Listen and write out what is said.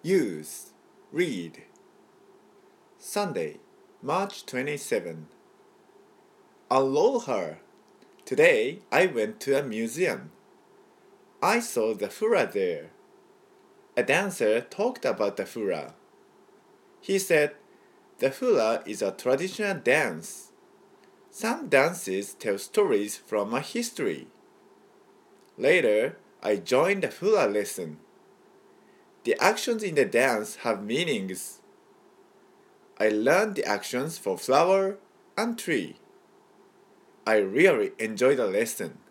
Use, read. Sunday, March 27. Aloha! Today I went to a museum. I saw the fura there. A dancer talked about the fura. He said, the fura is a traditional dance. Some dances tell stories from a history. Later, I joined the fura lesson. The actions in the dance have meanings. I learned the actions for flower and tree. I really enjoyed the lesson.